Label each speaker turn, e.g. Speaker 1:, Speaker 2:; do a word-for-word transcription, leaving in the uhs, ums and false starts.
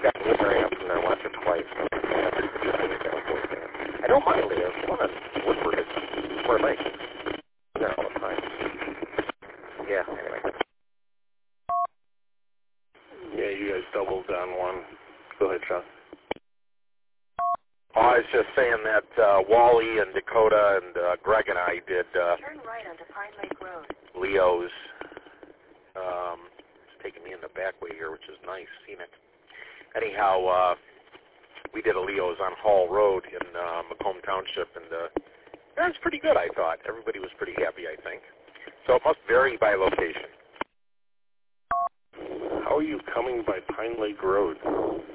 Speaker 1: got Abraham from there once or twice. I don't mind Leo. It's one of Woodward. It's where I like there all the time. Yeah, anyway.
Speaker 2: Yeah, you guys doubled down one. Go ahead, Sean.
Speaker 1: Oh, I was just saying that uh, Wally and Dakota and uh, Greg and I did uh,
Speaker 3: Turn right onto Pine Lake Road.
Speaker 1: Leo's. Um, it's taking me in the back way here, which is nice, scenic. Anyhow, uh, we did a Leo's on Hall Road in uh, Macomb Township, and uh, that was pretty good, I thought. Everybody was pretty happy, I think. So it must vary by location.
Speaker 2: How are you coming by Pine Lake Road?